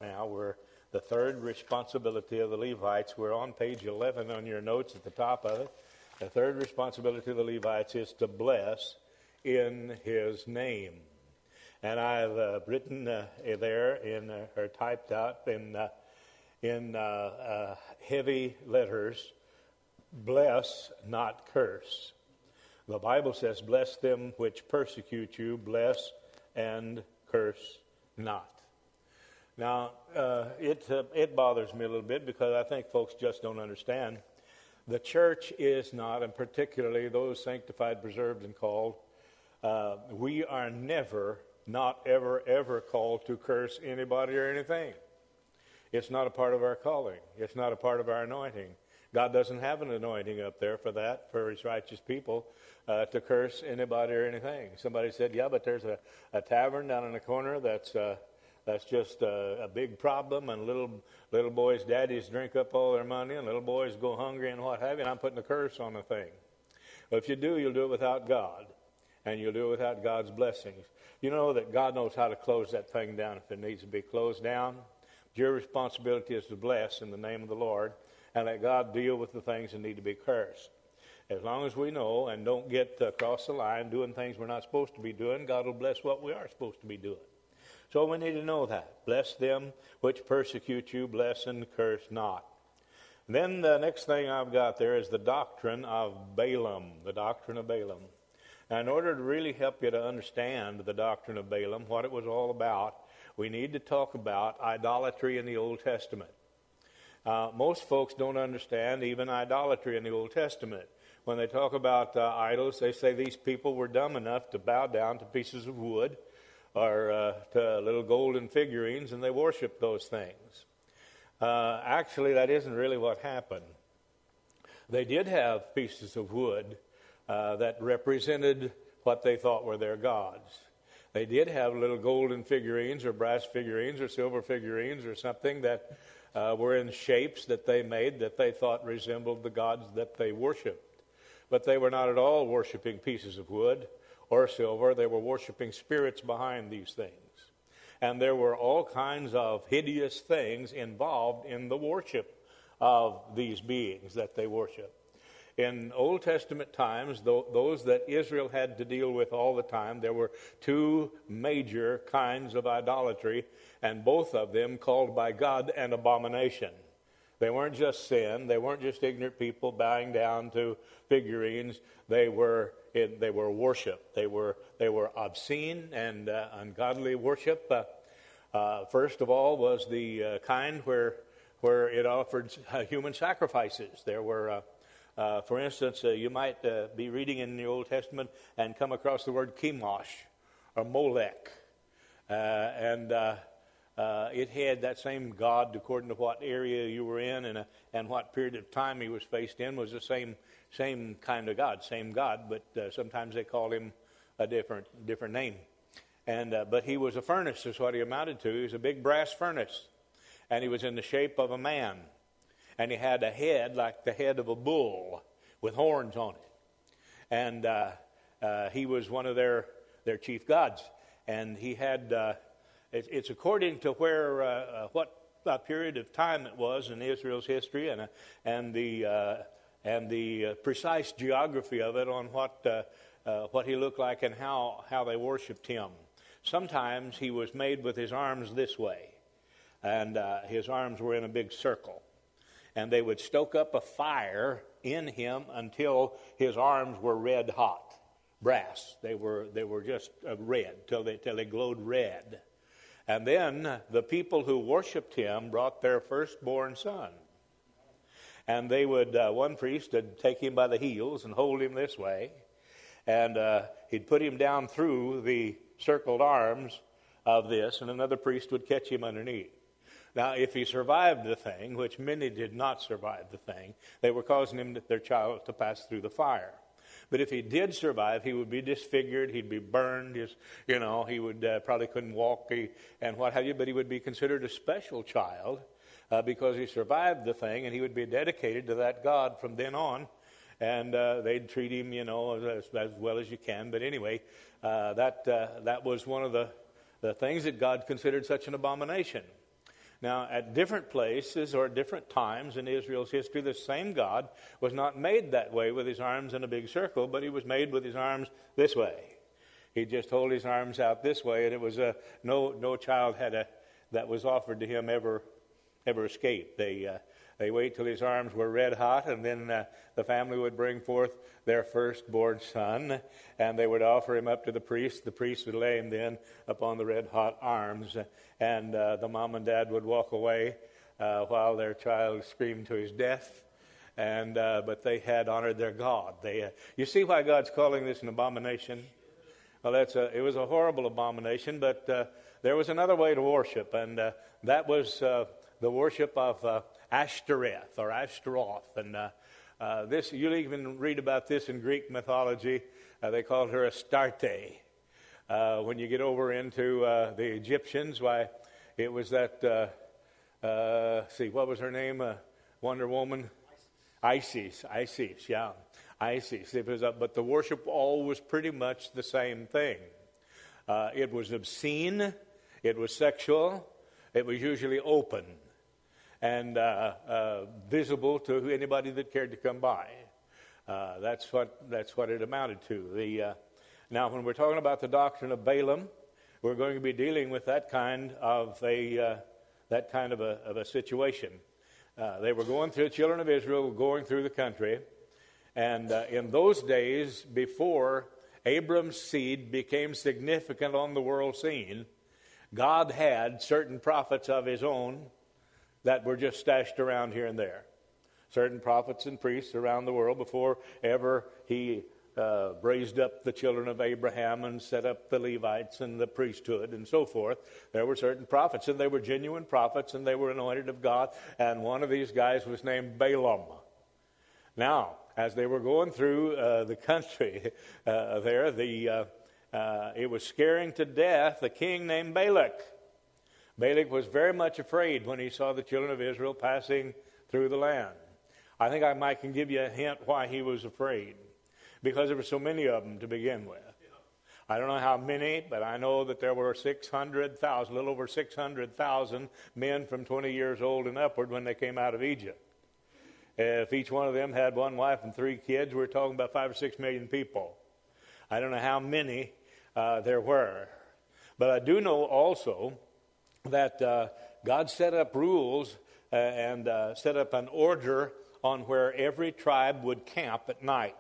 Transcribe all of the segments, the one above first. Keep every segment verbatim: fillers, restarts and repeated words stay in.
Now we're the third responsibility of the Levites. We're on page eleven on your notes at the top of it. The third responsibility of the Levites is to bless in his name. And I've uh, written uh, there in uh, or typed out in uh, in uh, uh, heavy letters, bless, not curse. The Bible says, bless them which persecute you, bless and curse not. Now, uh, it, uh, it bothers me a little bit because I think folks just don't understand. The church is not, and particularly those sanctified, preserved, and called, uh, we are never, not ever, ever called to curse anybody or anything. It's not a part of our calling. It's not a part of our anointing. God doesn't have an anointing up there for that, for his righteous people, uh, to curse anybody or anything. Somebody said, yeah, but there's a, a tavern down in the corner that's uh, that's just a, a big problem, and little little boys' daddies drink up all their money, and little boys go hungry and what have you, and I'm putting a curse on the thing. Well, if you do, you'll do it without God, and you'll do it without God's blessings. You know that God knows how to close that thing down if it needs to be closed down. Your responsibility is to bless in the name of the Lord and let God deal with the things that need to be cursed. As long as we know and don't get across the line doing things we're not supposed to be doing, God will bless what we are supposed to be doing. So we need to know that. Bless them which persecute you, bless and curse not. And then the next thing I've got there is the doctrine of Balaam, the doctrine of Balaam. Now, in order to really help you to understand the doctrine of Balaam, what it was all about, we need to talk about idolatry in the Old Testament. Uh, most folks don't understand even idolatry in the Old Testament. When they talk about uh, idols, they say these people were dumb enough to bow down to pieces of wood or uh, to little golden figurines, and they worshiped those things. Uh, actually, that isn't really what happened. They did have pieces of wood uh, that represented what they thought were their gods. They did have little golden figurines or brass figurines or silver figurines or something that uh, were in shapes that they made that they thought resembled the gods that they worshiped. But they were not at all worshiping pieces of wood or silver. They were worshiping spirits behind these things. And there were all kinds of hideous things involved in the worship of these beings that they worshiped. In Old Testament times, those that Israel had to deal with all the time, there were two major kinds of idolatry, and both of them called by God an abomination. They weren't just sin. They weren't just ignorant people bowing down to figurines. They were it, they were worship. They were they were obscene and uh, ungodly worship. Uh, uh, first of all was the uh, kind where where it offered uh, human sacrifices. There were, uh, uh, for instance, uh, you might uh, be reading in the Old Testament and come across the word Chemosh or Molech, uh, and uh, Uh, it had that same god, according to what area you were in and uh, and what period of time he was faced in, was the same same kind of god, same god, but uh, sometimes they called him a different different name. And uh, but he was a furnace, is what he amounted to. He was a big brass furnace, and he was in the shape of a man, and he had a head like the head of a bull with horns on it, and uh, uh, he was one of their their chief gods, and he had. Uh, It's according to where, uh, what uh, period of time it was in Israel's history, and uh, and the uh, and the uh, precise geography of it on what uh, uh, what he looked like and how how they worshipped him. Sometimes he was made with his arms this way, and uh, his arms were in a big circle, and they would stoke up a fire in him until his arms were red hot, brass. They were they were just uh, red till they till they glowed red. And then the people who worshipped him brought their firstborn son. And they would, uh, one priest would take him by the heels and hold him this way. And uh, he'd put him down through the circled arms of this, and another priest would catch him underneath. Now, if he survived the thing, which many did not survive the thing, they were causing him, their child, to pass through the fire. But if he did survive, he would be disfigured, he'd be burned, his, you know, he would uh, probably couldn't walk he, and what have you, but he would be considered a special child uh, because he survived the thing, and he would be dedicated to that God from then on, and uh, they'd treat him, you know, as, as well as you can. But anyway, uh, that uh, that was one of the, the things that God considered such an abomination. Now, at different places or different times in Israel's history, the same God was not made that way with his arms in a big circle, but he was made with his arms this way. He'd just hold his arms out this way, and it was a no no child had a that was offered to him ever ever escaped. They uh, they wait till his arms were red hot, and then uh, the family would bring forth their firstborn son, and they would offer him up to the priest. The priest would lay him then upon the red hot arms, and uh, the mom and dad would walk away uh, while their child screamed to his death. And uh, but they had honored their God. They, uh, you see why God's calling this an abomination? Well, that's a, it was a horrible abomination, but uh, there was another way to worship, and uh, that was uh, the worship of uh, Ashtoreth or Ashtaroth. And uh, uh, this, you'll even read about this in Greek mythology. Uh, they called her Astarte. Uh, when you get over into uh, the Egyptians, why, it was that, uh, uh, see, what was her name? Uh, Wonder Woman? Isis. Isis, yeah. Isis. It was, uh, but the worship all was pretty much the same thing. Uh, it was obscene. It was sexual. It was usually open and uh, uh, visible to anybody that cared to come by. Uh, that's what that's what it amounted to. The uh, now, when we're talking about the doctrine of Balaam, we're going to be dealing with that kind of a uh, that kind of a, of a situation. Uh, they were going through, the children of Israel were going through the country, and uh, in those days, before Abram's seed became significant on the world scene, God had certain prophets of his own that were just stashed around here and there. Certain prophets and priests around the world before ever he uh, raised up the children of Abraham and set up the Levites and the priesthood and so forth. There were certain prophets, and they were genuine prophets, and they were anointed of God, and one of these guys was named Balaam. Now, as they were going through uh, the country uh, there, the uh, uh, it was scaring to death a king named Balak. Balak was very much afraid when he saw the children of Israel passing through the land. I think I might can give you a hint why he was afraid. Because there were so many of them to begin with. I don't know how many, but I know that there were six hundred thousand, a little over six hundred thousand men from twenty years old and upward when they came out of Egypt. If each one of them had one wife and three kids, we're talking about five or six million people. I don't know how many uh, there were. But I do know also that uh, God set up rules uh, and uh, set up an order on where every tribe would camp at night.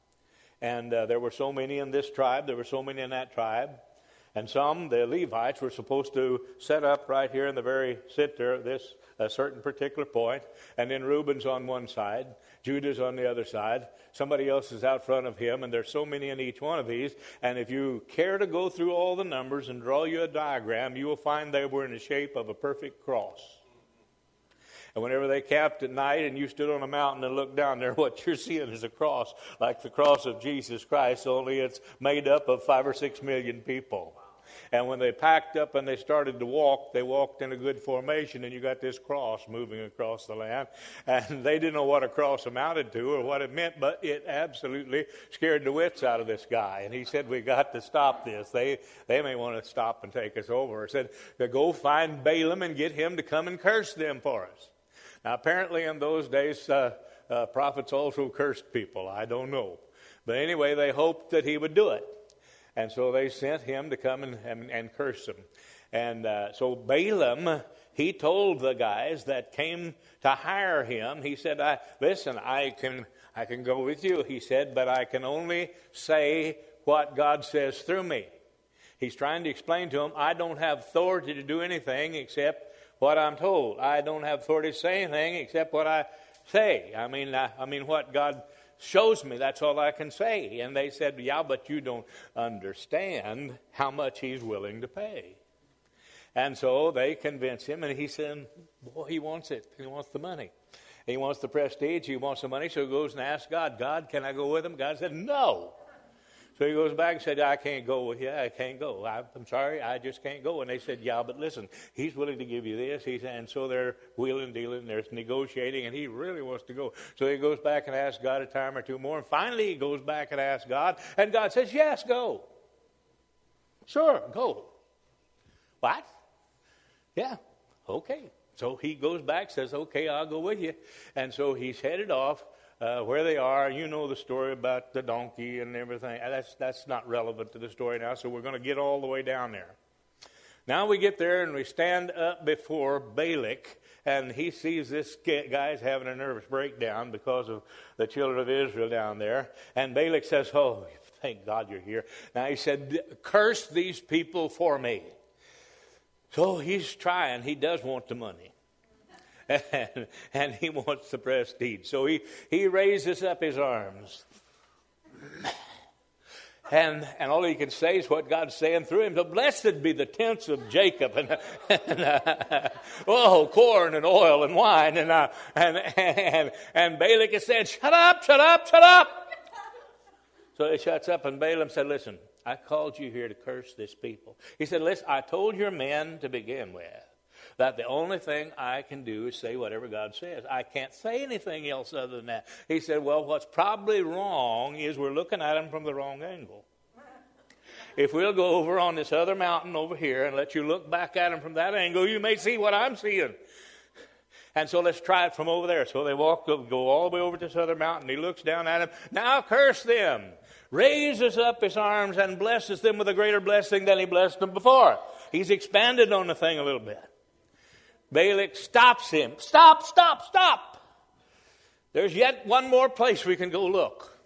And uh, there were so many in this tribe, there were so many in that tribe. And some, the Levites, were supposed to set up right here in the very center of this a certain particular point. And then Reuben's on one side, Judah's on the other side. Somebody else is out front of him, and there's so many in each one of these. And if you care to go through all the numbers and draw you a diagram, you will find they were in the shape of a perfect cross. And whenever they camped at night and you stood on a mountain and looked down there, what you're seeing is a cross, like the cross of Jesus Christ, only it's made up of five or six million people. And when they packed up and they started to walk, they walked in a good formation, and you got this cross moving across the land. And they didn't know what a cross amounted to or what it meant, but it absolutely scared the wits out of this guy. And he said, we got to stop this. They they may want to stop and take us over. He said, go find Balaam and get him to come and curse them for us. Now, apparently in those days, uh, uh, prophets also cursed people. I don't know. But anyway, they hoped that he would do it. And so they sent him to come and, and, and curse them. And uh, so Balaam, he told the guys that came to hire him, he said, I, listen, I can, I can go with you, he said, but I can only say what God says through me. He's trying to explain to them, I don't have authority to do anything except what I'm told. I don't have authority to say anything except what I say. I mean, I, I mean, what God shows me, that's all I can say. And they said, yeah, but you don't understand how much he's willing to pay. And so they convince him, and he said, boy, he wants it. He wants the money. He wants the prestige. He wants the money. So he goes and asks God, God, can I go with him? God said, no. So he goes back and said, I can't go with you. I can't go. I, I'm sorry, I just can't go. And they said, yeah, but listen, he's willing to give you this. He's, and so they're wheeling, dealing, they're negotiating, and he really wants to go. So he goes back and asks God a time or two more. And finally he goes back and asks God, and God says, yes, go. Sure, go. What? Yeah, okay. So he goes back, says, okay, I'll go with you. And so he's headed off uh, where they are. You know the story about the donkey and everything. That's, that's not relevant to the story now, so we're going to get all the way down there. Now we get there and we stand up before Balak, and he sees this guy's having a nervous breakdown because of the children of Israel down there. And Balak says, oh, thank God you're here. Now he said, curse these people for me. So he's trying. He does want the money. And, and he wants the prestige. So he, he raises up his arms. And and all he can say is what God's saying through him. So blessed be the tents of Jacob. And, and uh, oh, corn and oil and wine. And, uh, and, and, and Balak has said, shut up, shut up, shut up. So he shuts up, and Balaam said, listen, I called you here to curse this people. He said, listen, I told your men to begin with that the only thing I can do is say whatever God says. I can't say anything else other than that. He said, well, what's probably wrong is we're looking at him from the wrong angle. If we'll go over on this other mountain over here and let you look back at him from that angle, you may see what I'm seeing. And so let's try it from over there. So they walk, go all the way over to this other mountain. He looks down at him. Now curse them. Raises up his arms and blesses them with a greater blessing than he blessed them before. He's expanded on the thing a little bit. Balak stops him. Stop, stop, stop. There's yet one more place we can go look.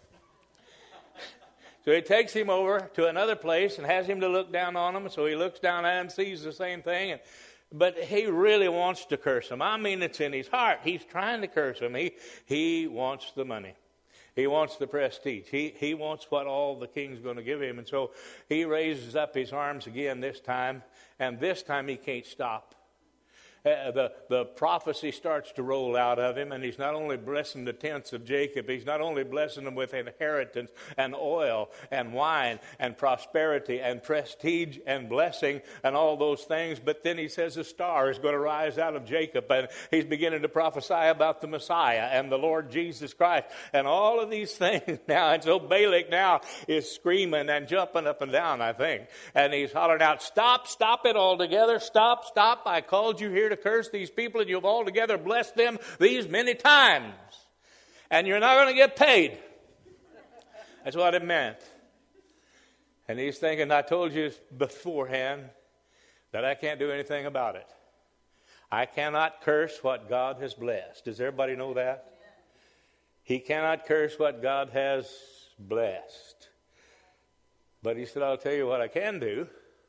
So he takes him over to another place and has him to look down on him. So he looks down at him, sees the same thing. And, but he really wants to curse him. I mean, it's in his heart. He's trying to curse him. He, he wants the money. He wants the prestige. He, he wants what all the king's going to give him. And so he raises up his arms again this time. And this time he can't stop. Uh, the, the prophecy starts to roll out of him, and he's not only blessing the tents of Jacob, he's not only blessing them with inheritance and oil and wine and prosperity and prestige and blessing and all those things, but then he says a star is going to rise out of Jacob, and he's beginning to prophesy about the Messiah and the Lord Jesus Christ and all of these things now. And so Balak now is screaming and jumping up and down, I think, and he's hollering out, stop, stop it altogether, stop, stop, I called you here to curse these people, and you've altogether blessed them these many times, and you're not going to get paid. That's what it meant. And he's thinking, I told you beforehand that I can't do anything about it. I cannot curse what God has blessed. Does everybody know that? He cannot curse what God has blessed. But he said, I'll tell you what I can do.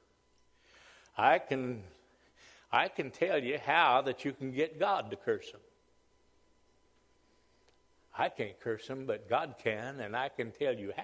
I can I can tell you how that you can get God to curse him. I can't curse him, but God can, and I can tell you how.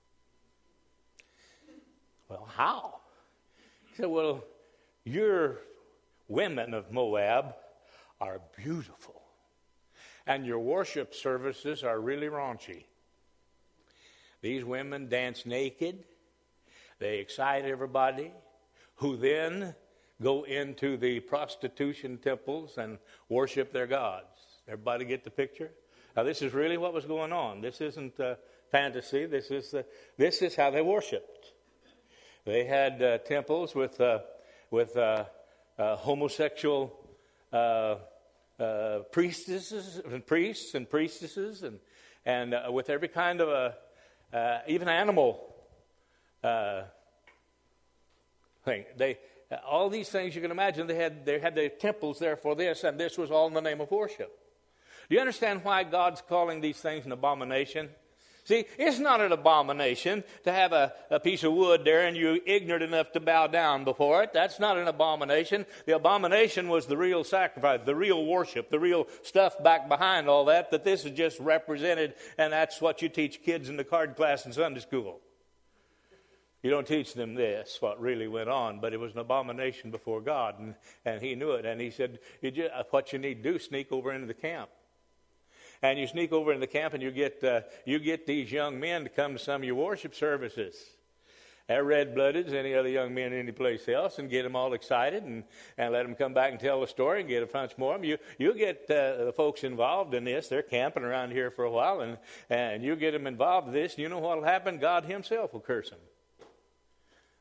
Well, how? He said, well, your women of Moab are beautiful, and your worship services are really raunchy. These women dance naked. They excite everybody, who then go into the prostitution temples and worship their gods. Everybody get the picture? Now, this is really what was going on. This isn't uh, fantasy. This is uh, this is how they worshipped. They had uh, temples with uh, with uh, uh, homosexual uh, uh, priestesses and priests and priestesses, and and uh, with every kind of a uh, even animal uh, thing. They all these things you can imagine. They had they had their temples there for this, and this was all in the name of worship. Do you understand why God's calling these things an abomination? See, it's not an abomination to have a, a piece of wood there and you're ignorant enough to bow down before it. That's not an abomination. The abomination was the real sacrifice, the real worship, the real stuff back behind all that, that this is just represented, and that's what you teach kids in the card class in Sunday school. You don't teach them this, what really went on, but it was an abomination before God, and, and he knew it. And he said, you just, what you need to do is sneak over into the camp. And you sneak over into the camp and you get uh, you get these young men to come to some of your worship services. They're red-blooded as any other young men any place else, and get them all excited and, and let them come back and tell the story and get a bunch more of them. You, you get uh, the folks involved in this. They're camping around here for a while, and, and you get them involved in this. You know what will happen? God himself will curse them.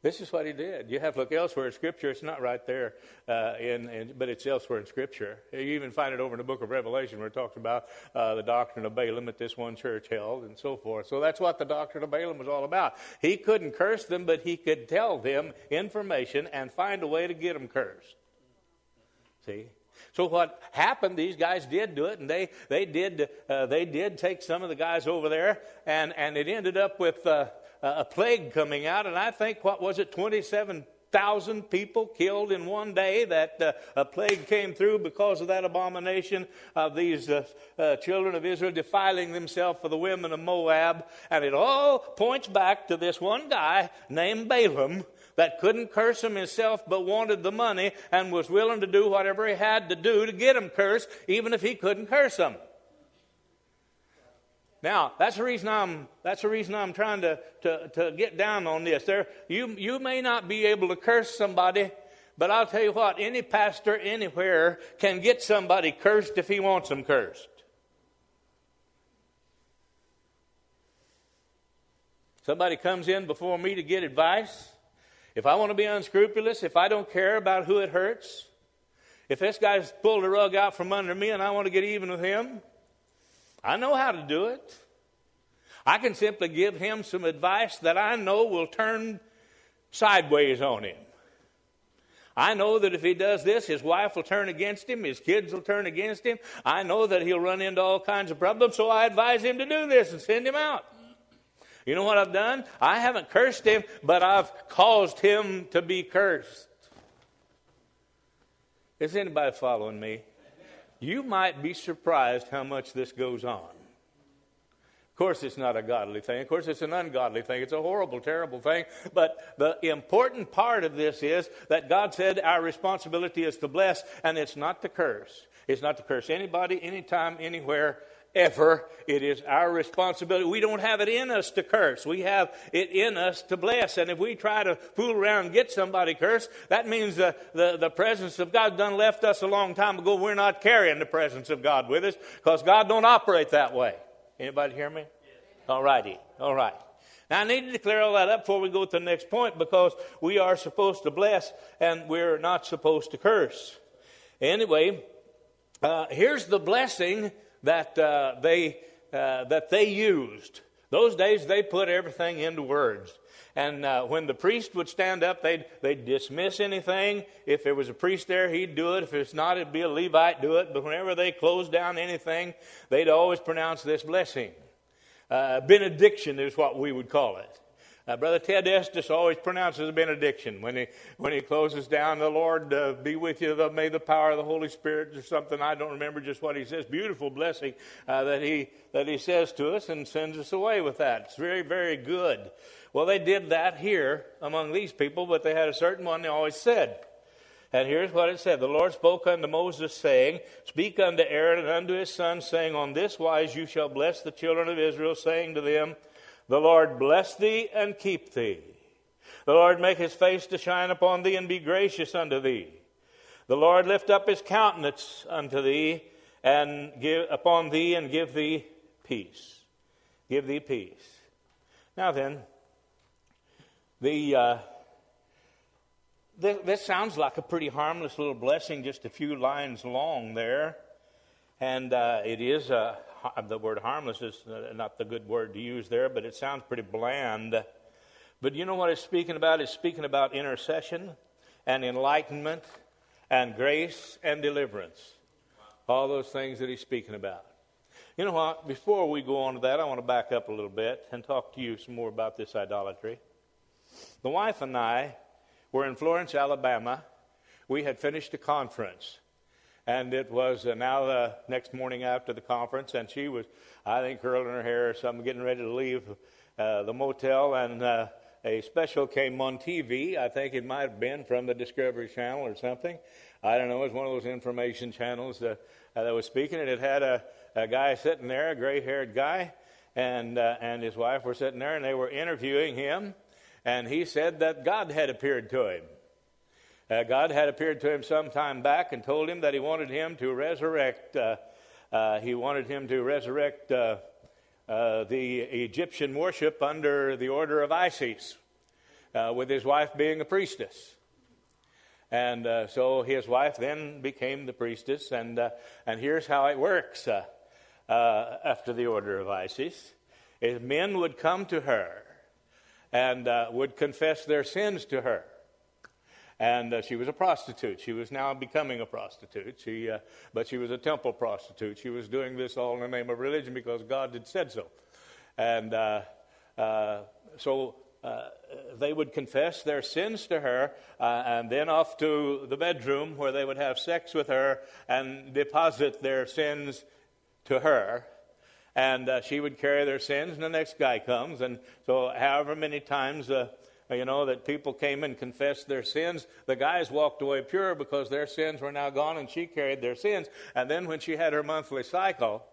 This is what he did. You have to look elsewhere in Scripture. It's not right there, uh, in, in, but it's elsewhere in Scripture. You even find it over in the book of Revelation where it talks about uh, the doctrine of Balaam that this one church held and so forth. So that's what the doctrine of Balaam was all about. He couldn't curse them, but he could tell them information and find a way to get them cursed. See? So what happened, these guys did do it, and they they did uh, they did take some of the guys over there, and, and it ended up with... Uh, a plague coming out, and I think, what was it, twenty-seven thousand people killed in one day. That uh, a plague came through because of that abomination of these uh, uh, children of Israel defiling themselves for the women of Moab. And it all points back to this one guy named Balaam that couldn't curse him himself but wanted the money and was willing to do whatever he had to do to get him cursed, even if he couldn't curse them. Now, that's the reason I'm that's the reason I'm trying to, to, to get down on this. There, you you may not be able to curse somebody, but I'll tell you what, any pastor anywhere can get somebody cursed if he wants them cursed. Somebody comes in before me to get advice. If I want to be unscrupulous, if I don't care about who it hurts, if this guy's pulled the rug out from under me and I want to get even with him, I know how to do it. I can simply give him some advice that I know will turn sideways on him. I know that if he does this, his wife will turn against him, his kids will turn against him. I know that he'll run into all kinds of problems, so I advise him to do this and send him out. You know what I've done? I haven't cursed him, but I've caused him to be cursed. Is anybody following me? You might be surprised how much this goes on. Of course, it's not a godly thing. Of course, it's an ungodly thing. It's a horrible, terrible thing. But the important part of this is that God said our responsibility is to bless, and it's not to curse. It's not to curse anybody, anytime, anywhere, ever. It is our responsibility. We don't have it in us to curse. We have it in us to bless. And if we try to fool around and get somebody cursed, that means the, the, the presence of God done left us a long time ago. We're not carrying the presence of God with us because God don't operate that way. Anybody hear me? Yes. All righty. All right. Now, I need to clear all that up before we go to the next point, because we are supposed to bless and we're not supposed to curse. Anyway, uh, here's the blessing that uh, they uh, that they used. Those days they put everything into words. And uh, when the priest would stand up, they'd, they'd dismiss anything. If there was a priest there, he'd do it. If it's not, it'd be a Levite do it. But whenever they closed down anything, they'd always pronounce this blessing. Uh, benediction is what we would call it. Uh, Brother Ted Estes always pronounces a benediction when he when he closes down. The Lord uh, be with you. The, may the power of the Holy Spirit or something. I don't remember just what he says. Beautiful blessing uh, that he that he says to us and sends us away with that. It's very, very good. Well, they did that here among these people, but they had a certain one they always said. And here's what it said. The Lord spoke unto Moses, saying, Speak unto Aaron and unto his sons, saying, On this wise you shall bless the children of Israel, saying to them, The Lord bless thee and keep thee. The Lord make his face to shine upon thee and be gracious unto thee. The Lord lift up his countenance unto thee and give upon thee and give thee peace. Give thee peace. Now then, the uh, this, this sounds like a pretty harmless little blessing, just a few lines long there, and uh, it is uh, the word harmless is not the good word to use there, but it sounds pretty bland. But you know what it's speaking about? It's speaking about intercession and enlightenment and grace and deliverance. All those things that he's speaking about. You know what? Before we go on to that, I want to back up a little bit and talk to you some more about this idolatry. The wife and I were in Florence, Alabama. We had finished a conference. And it was uh, now the next morning after the conference, and she was, I think, curling her hair or something, getting ready to leave uh, the motel, and uh, a special came on T V. I think it might have been from the Discovery Channel or something. I don't know. It was one of those information channels uh, uh, that was speaking, and it had a, a guy sitting there, a gray-haired guy, and uh, and his wife were sitting there, and they were interviewing him, and he said that God had appeared to him. Uh, God had appeared to him some time back and told him that he wanted him to resurrect. Uh, uh, he wanted him to resurrect uh, uh, the Egyptian worship under the order of Isis. uh, with his wife being a priestess. And uh, so his wife then became the priestess, and uh, and here's how it works uh, uh, after the order of Isis. Is men would come to her and uh, would confess their sins to her. And uh, she was a prostitute. She was now becoming a prostitute. She, uh, but she was a temple prostitute. She was doing this all in the name of religion because God had said so. And uh, uh, so... Uh, they would confess their sins to her uh, and then off to the bedroom where they would have sex with her and deposit their sins to her. And uh, she would carry their sins, and the next guy comes. And so however many times, uh, you know, that people came and confessed their sins, the guys walked away pure because their sins were now gone and she carried their sins. And then when she had her monthly cycle,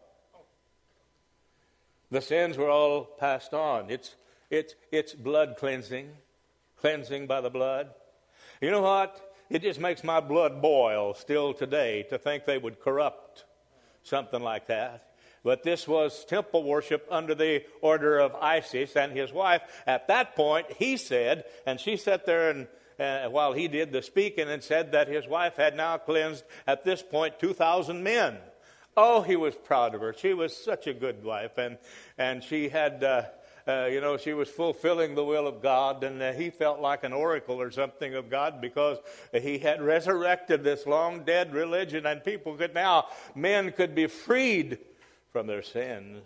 the sins were all passed on. It's It's it's blood cleansing, cleansing by the blood. You know what? It just makes my blood boil still today to think they would corrupt something like that. But this was temple worship under the order of Isis and his wife. At that point, he said, and she sat there and uh, while he did the speaking and said that his wife had now cleansed at this point two thousand men. Oh, he was proud of her. She was such a good wife, and and she had. Uh, Uh, you know, she was fulfilling the will of God, and uh, he felt like an oracle or something of God because he had resurrected this long dead religion, and people could now, men could be freed from their sins.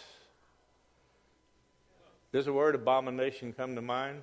Does the word abomination come to mind?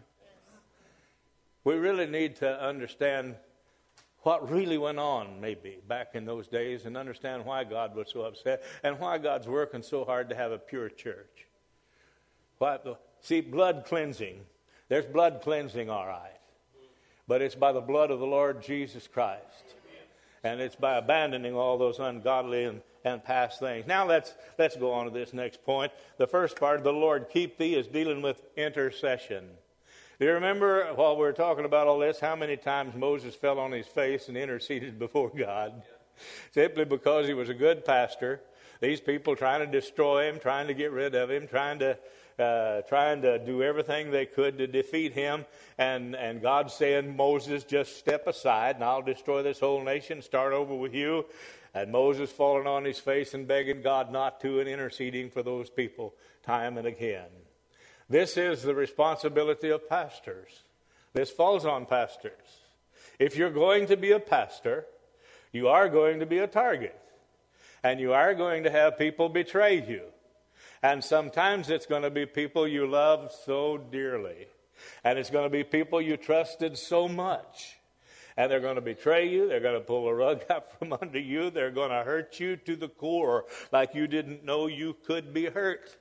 We really need to understand what really went on maybe back in those days and understand why God was so upset and why God's working so hard to have a pure church. What, see, blood cleansing. There's blood cleansing, all right. But it's by the blood of the Lord Jesus Christ. And it's by abandoning all those ungodly and, and past things. Now let's let's go on to this next point. The first part of the Lord keep thee is dealing with intercession. Do you remember while we were talking about all this, how many times Moses fell on his face and interceded before God? Simply because he was a good pastor. These people trying to destroy him, trying to get rid of him, trying to uh, trying to do everything they could to defeat him. And, and God saying, Moses, just step aside and I'll destroy this whole nation, start over with you. And Moses falling on his face and begging God not to and interceding for those people time and again. This is the responsibility of pastors. This falls on pastors. If you're going to be a pastor, you are going to be a target. And you are going to have people betray you. And sometimes it's going to be people you love so dearly. And it's going to be people you trusted so much. And they're going to betray you. They're going to pull a rug out from under you. They're going to hurt you to the core like you didn't know you could be hurt.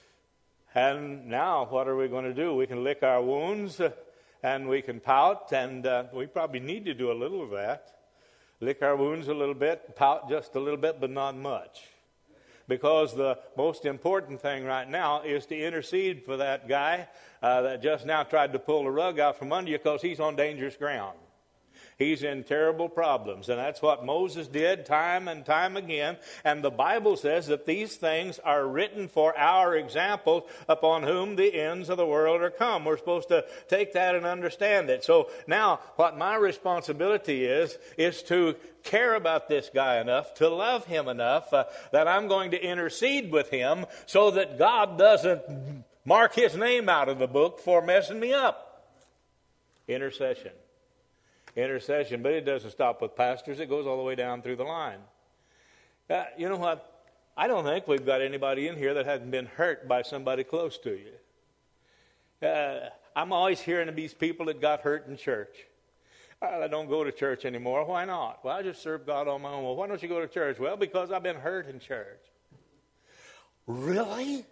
And now what are we going to do? We can lick our wounds uh, and we can pout. And uh, we probably need to do a little of that. Lick our wounds a little bit, pout just a little bit, but not much. Because the most important thing right now is to intercede for that guy uh, that just now tried to pull the rug out from under you because he's on dangerous ground. He's in terrible problems. And that's what Moses did time and time again. And the Bible says that these things are written for our examples upon whom the ends of the world are come. We're supposed to take that and understand it. So now what my responsibility is, is to care about this guy enough, to love him enough, uh, that I'm going to intercede with him so that God doesn't mark his name out of the book for messing me up. Intercession. Intercession, but it doesn't stop with pastors. It goes all the way down through the line. Uh, you know what? I don't think we've got anybody in here that hasn't been hurt by somebody close to you. Uh, I'm always hearing of these people that got hurt in church. Well, I don't go to church anymore. Why not? Well, I just serve God on my own. Well, why don't you go to church? Well, because I've been hurt in church. Really?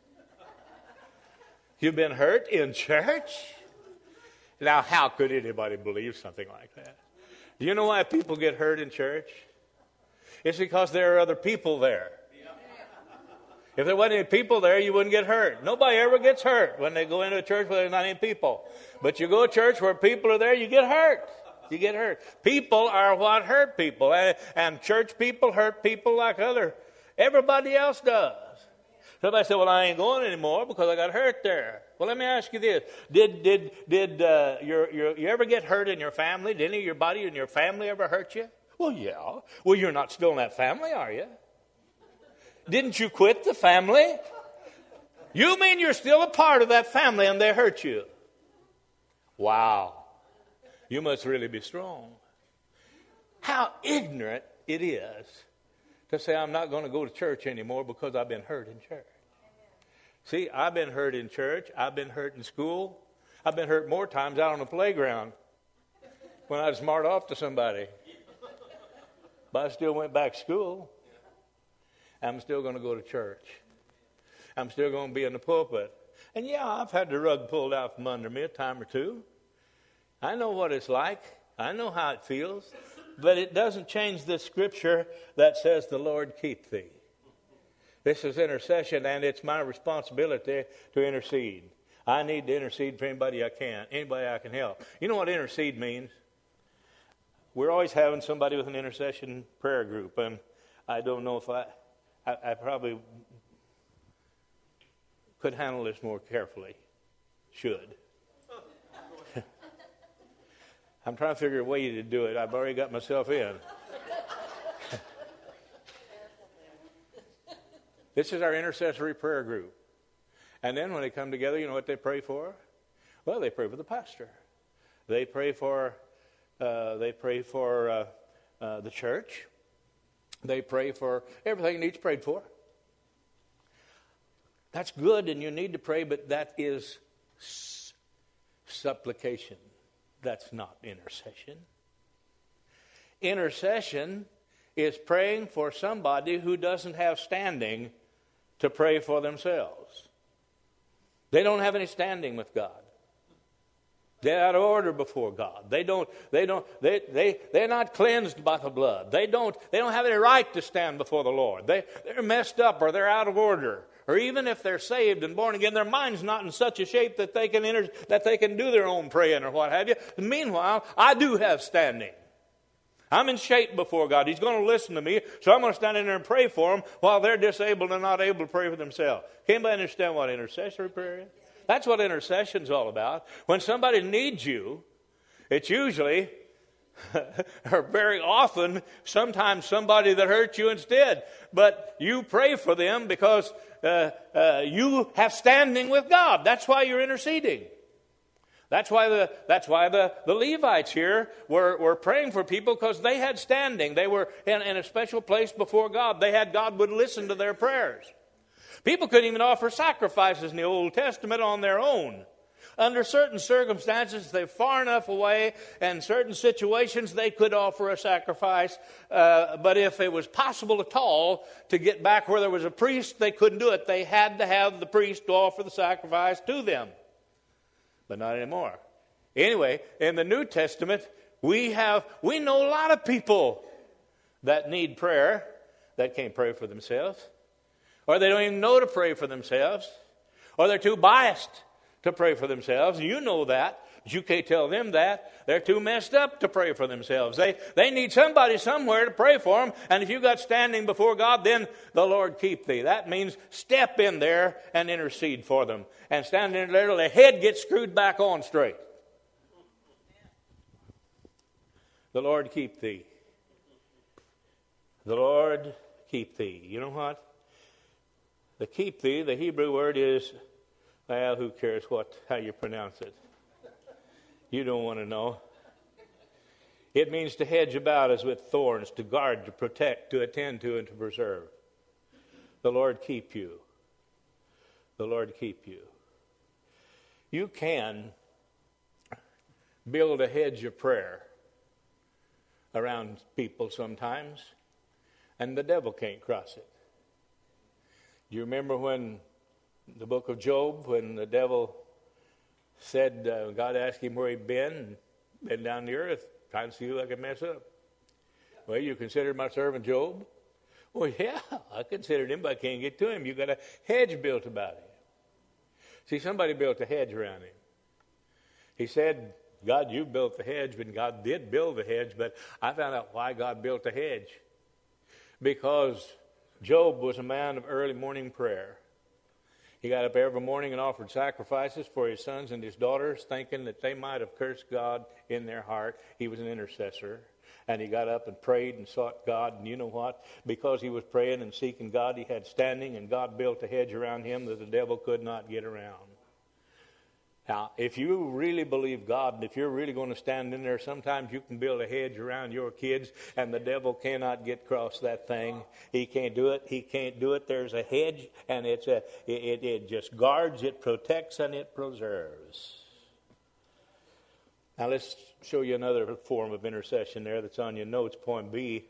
You've been hurt in church? Now, how could anybody believe something like that? Do you know why people get hurt in church? It's because there are other people there. If there wasn't any people there, you wouldn't get hurt. Nobody ever gets hurt when they go into a church where there's not any people. But you go to church where people are there, you get hurt. You get hurt. People are what hurt people. And, and church people hurt people like other, everybody else does. Somebody said, well, I ain't going anymore because I got hurt there. Well, let me ask you this. Did did did uh, your, your, you ever get hurt in your family? Did any of your buddy in your family ever hurt you? Well, yeah. Well, you're not still in that family, are you? Didn't you quit the family? You mean you're still a part of that family and they hurt you? Wow. You must really be strong. How ignorant it is to say I'm not going to go to church anymore because I've been hurt in church. See, I've been hurt in church. I've been hurt in school. I've been hurt more times out on the playground when I was smart off to somebody. But I still went back to school. I'm still going to go to church. I'm still going to be in the pulpit. And yeah, I've had the rug pulled out from under me a time or two. I know what it's like. I know how it feels. But it doesn't change this scripture that says the Lord keep thee. This is intercession, and it's my responsibility to intercede. I need to intercede for anybody I can, anybody I can help. You know what intercede means? We're always having somebody with an intercession prayer group, and I don't know if I, I, I probably could handle this more carefully. Should. I'm trying to figure a way to do it. I've already got myself in. This is our intercessory prayer group. And then when they come together, you know what they pray for? Well, they pray for the pastor. They pray for uh, they pray for uh, uh, the church. They pray for everything that needs prayed for. That's good, and you need to pray, but that is s- supplication. That's not intercession. Intercession is praying for somebody who doesn't have standing to pray for themselves. They don't have any standing with God. They're out of order before God. They don't, they don't, they, they, they're not cleansed by the blood. They don't, they don't have any right to stand before the Lord. They, they're messed up or they're out of order. Or even if they're saved and born again, their mind's not in such a shape that they can enter, that they can do their own praying or what have you. And meanwhile, I do have standing. I'm in shape before God. He's going to listen to me, so I'm going to stand in there and pray for them while they're disabled and not able to pray for themselves. Can anybody understand what intercessory prayer is? That's what intercession's all about. When somebody needs you, it's usually, or very often, sometimes somebody that hurt you instead. But you pray for them because uh, uh, you have standing with God. That's why you're interceding. That's why the that's why the, the Levites here were, were praying for people, because they had standing. They were in, in a special place before God. They had God would listen to their prayers. People couldn't even offer sacrifices in the Old Testament on their own. Under certain circumstances, they're far enough away, and certain situations they could offer a sacrifice. Uh, but if it was possible at all to get back where there was a priest, they couldn't do it. They had to have the priest to offer the sacrifice to them. But not anymore. Anyway, in the New Testament, we have we know a lot of people that need prayer that can't pray for themselves, or they don't even know to pray for themselves, or they're too biased to pray for themselves. You know that. But you can't tell them that. They're too messed up to pray for themselves. They they need somebody somewhere to pray for them. And if you've got standing before God, then the Lord keep thee. That means step in there and intercede for them. And stand in there till the head gets screwed back on straight. The Lord keep thee. The Lord keep thee. You know what? The keep thee, the Hebrew word is, well, who cares what how you pronounce it? You don't want to know. It means to hedge about as with thorns, to guard, to protect, to attend to, and to preserve. The Lord keep you. The Lord keep you. You can build a hedge of prayer around people sometimes, and the devil can't cross it. Do you remember when the book of Job, when the devil said, uh, God asked him where he'd been, and been down the earth, trying to see who I could mess up. Well, you considered my servant Job? Well, yeah, I considered him, but I can't get to him. You got a hedge built about him. See, somebody built a hedge around him. He said, God, you built the hedge, and God did build the hedge, but I found out why God built the hedge. Because Job was a man of early morning prayer. He got up every morning and offered sacrifices for his sons and his daughters, thinking that they might have cursed God in their heart. He was an intercessor. And he got up and prayed and sought God. And you know what? Because he was praying and seeking God, he had standing, and God built a hedge around him that the devil could not get around. Now, if you really believe God, and if you're really going to stand in there, sometimes you can build a hedge around your kids, and the devil cannot get across that thing. He can't do it. He can't do it. There's a hedge, and it's a it, it, it just guards, it protects, and it preserves. Now, let's show you another form of intercession there that's on your notes, point B.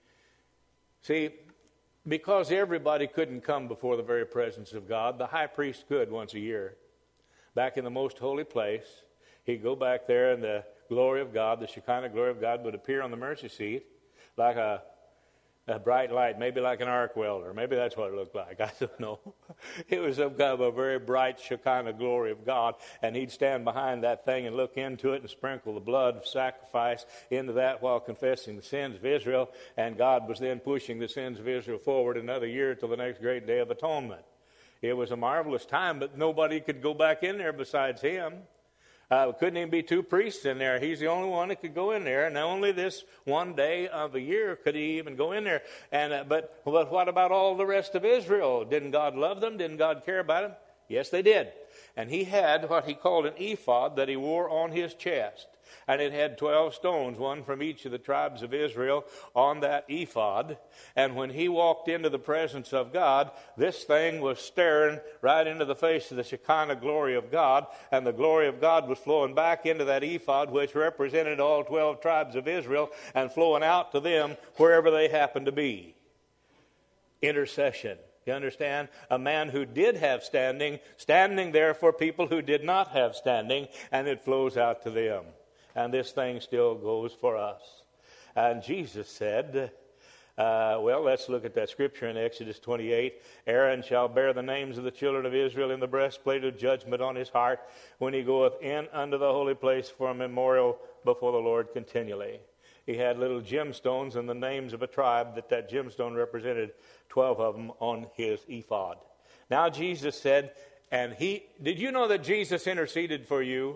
See, because everybody couldn't come before the very presence of God, the high priest could once a year. Back in the most holy place, he'd go back there, and the glory of God, the Shekinah glory of God, would appear on the mercy seat like a, a bright light, maybe like an arc welder. Maybe that's what it looked like. I don't know. It was some kind of a very bright Shekinah glory of God, and he'd stand behind that thing and look into it and sprinkle the blood of sacrifice into that while confessing the sins of Israel, and God was then pushing the sins of Israel forward another year till the next great day of atonement. It was a marvelous time, but nobody could go back in there besides him. Uh, couldn't even be two priests in there. He's the only one that could go in there, and only this one day of the year could he even go in there. And uh, but, but what about all the rest of Israel? Didn't God love them? Didn't God care about them? Yes, they did. And he had what he called an ephod that he wore on his chest. And it had twelve stones, one from each of the tribes of Israel, on that ephod. And when he walked into the presence of God, this thing was staring right into the face of the Shekinah glory of God. And the glory of God was flowing back into that ephod, which represented all twelve tribes of Israel, and flowing out to them wherever they happened to be. Intercession. You understand? A man who did have standing, standing there for people who did not have standing, and it flows out to them. And this thing still goes for us. And Jesus said, uh, well, let's look at that scripture in Exodus twenty-eight. Aaron shall bear the names of the children of Israel in the breastplate of judgment on his heart when he goeth in unto the holy place for a memorial before the Lord continually. He had little gemstones and the names of a tribe that that gemstone represented, twelve of them on his ephod. Now Jesus said, and he, did you know that Jesus interceded for you?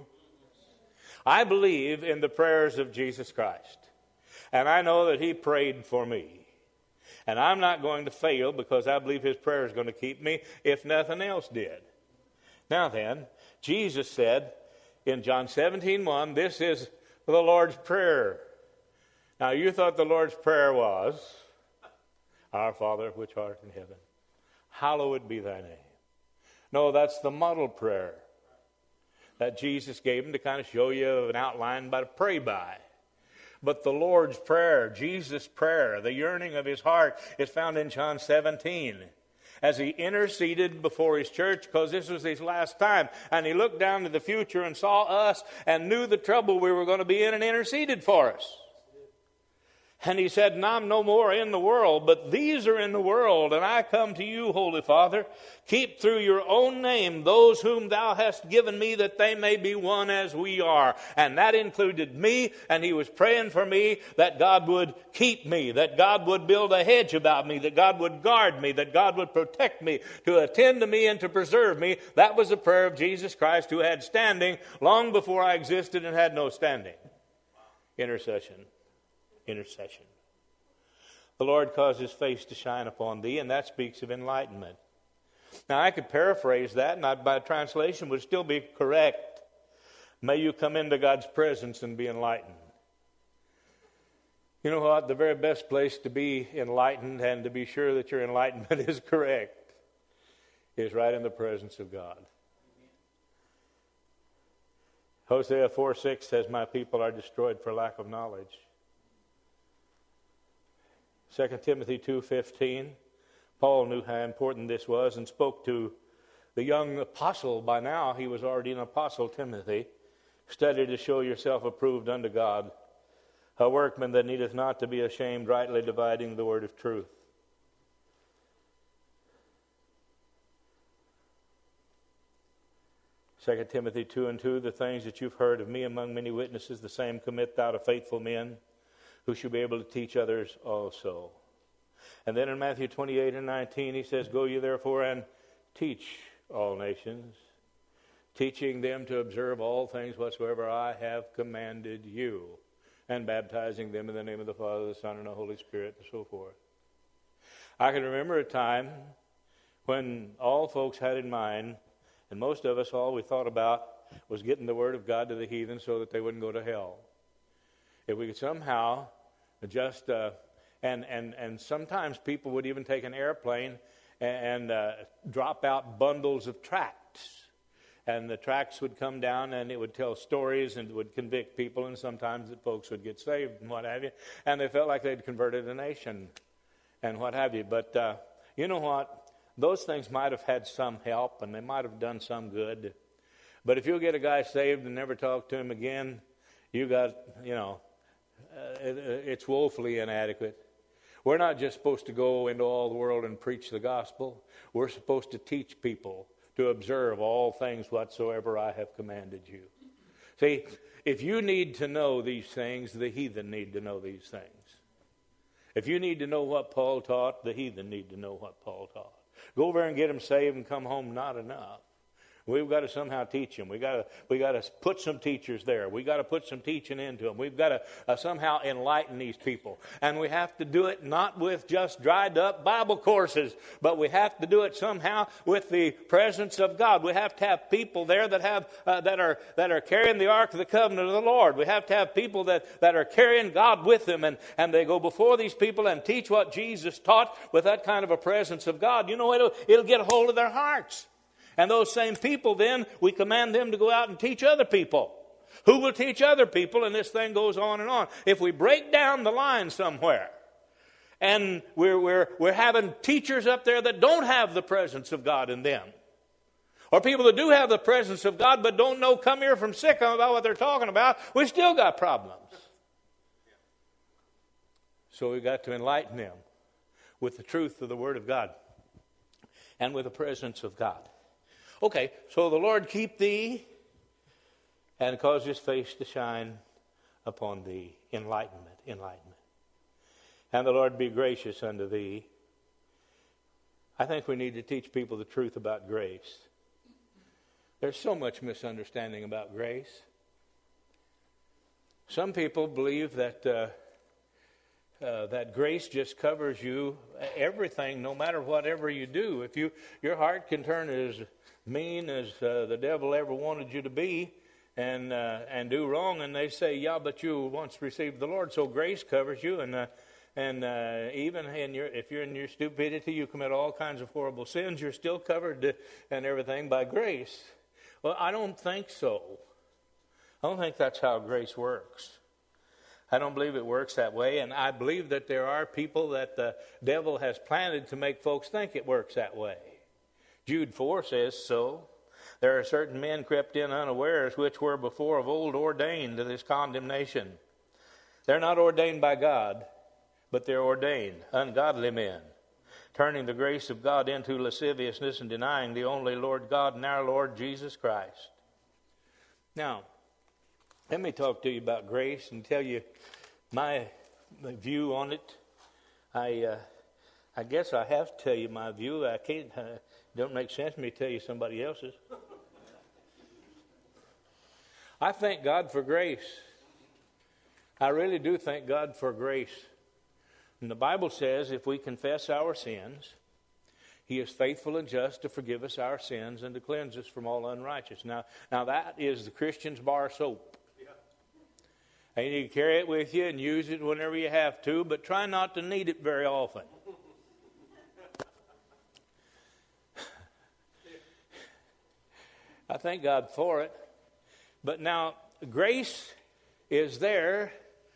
I believe in the prayers of Jesus Christ. And I know that he prayed for me. And I'm not going to fail because I believe his prayer is going to keep me if nothing else did. Now then, Jesus said in John seventeen one, this is the Lord's Prayer. Now you thought the Lord's Prayer was, Our Father which art in heaven, hallowed be thy name. No, that's the model prayer that Jesus gave him to kind of show you an outline by to pray by. But the Lord's Prayer, Jesus' prayer, the yearning of his heart, is found in John seventeen. As he interceded before his church, because this was his last time, and he looked down to the future and saw us and knew the trouble we were going to be in and interceded for us. And he said, and I'm no more in the world, but these are in the world, and I come to you, Holy Father. Keep through your own name those whom thou hast given me, that they may be one as we are. And that included me, and he was praying for me that God would keep me, that God would build a hedge about me, that God would guard me, that God would protect me, to attend to me and to preserve me. That was the prayer of Jesus Christ, who had standing long before I existed and had no standing. Intercession. Intercession. The Lord caused his face to shine upon thee, and that speaks of enlightenment. Now, I could paraphrase that, and I, by translation would still be correct. May you come into God's presence and be enlightened. You know what? The very best place to be enlightened and to be sure that your enlightenment is correct is right in the presence of God. Hosea four six says, my people are destroyed for lack of knowledge. Second Timothy two fifteen, Paul knew how important this was and spoke to the young apostle. By now, he was already an apostle, Timothy. Study to show yourself approved unto God, a workman that needeth not to be ashamed, rightly dividing the word of truth. Second Timothy two and two, the things that you've heard of me among many witnesses, the same commit thou to faithful men, who should be able to teach others also. And then in Matthew twenty-eight and nineteen, he says, go ye therefore and teach all nations, teaching them to observe all things whatsoever I have commanded you, and baptizing them in the name of the Father, the Son, and the Holy Spirit, and so forth. I can remember a time when all folks had in mind, and most of us, all we thought about was getting the Word of God to the heathen so that they wouldn't go to hell. If we could somehow just, uh, and, and, and sometimes people would even take an airplane and, and uh, drop out bundles of tracts. And the tracts would come down and it would tell stories and it would convict people, and sometimes the folks would get saved and what have you. And they felt like they'd converted a nation and what have you. But uh, you know what? Those things might have had some help and they might have done some good. But if you'll get a guy saved and never talk to him again, you got, you know, uh, it, it's woefully inadequate. We're not just supposed to go into all the world and preach the gospel. We're supposed to teach people to observe all things whatsoever I have commanded you. See, if you need to know these things, the heathen need to know these things. If you need to know what Paul taught, the heathen need to know what Paul taught. Go over and get them saved and come home, not enough. We've got to somehow teach them. We got to we got to put some teachers there. We got to put some teaching into them. We've got to uh, somehow enlighten these people, and we have to do it not with just dried up Bible courses, but we have to do it somehow with the presence of God. We have to have people there that have uh, that are that are carrying the Ark of the Covenant of the Lord. We have to have people that, that are carrying God with them, and and they go before these people and teach what Jesus taught with that kind of a presence of God. You know, it'll it'll get a hold of their hearts. And those same people, then, we command them to go out and teach other people. Who will teach other people? And this thing goes on and on. If we break down the line somewhere, and we're, we're, we're having teachers up there that don't have the presence of God in them, or people that do have the presence of God but don't know, come here from Sikkim about what they're talking about, we still got problems. So we've got to enlighten them with the truth of the Word of God and with the presence of God. Okay, so the Lord keep thee and cause his face to shine upon thee. Enlightenment, enlightenment. And the Lord be gracious unto thee. I think we need to teach people the truth about grace. There's so much misunderstanding about grace. Some people believe that uh, uh, that grace just covers you everything, no matter whatever you do. If you your heart can turn as mean as uh, the devil ever wanted you to be, and uh, and do wrong, and they say, yeah, but you once received the Lord, so grace covers you, and uh, and uh, even in your if you're in your stupidity, you commit all kinds of horrible sins, you're still covered to, and everything by grace. Well, I don't think so. I don't think that's how grace works. I don't believe it works that way, and I believe that there are people that the devil has planted to make folks think it works that way. Jude four says so. There are certain men crept in unawares, which were before of old ordained to this condemnation. They're not ordained by God, but they're ordained, ungodly men, turning the grace of God into lasciviousness and denying the only Lord God and our Lord Jesus Christ. Now, let me talk to you about grace and tell you my, my view on it. I uh, I guess I have to tell you my view. I can't... Uh, Don't make sense to me to tell you somebody else's. I thank God for grace. I really do thank God for grace. And the Bible says if we confess our sins, he is faithful and just to forgive us our sins and to cleanse us from all unrighteousness. Now, now that is the Christian's bar soap. And you need to carry it with you and use it whenever you have to, but try not to need it very often. I thank God for it. But now, grace is there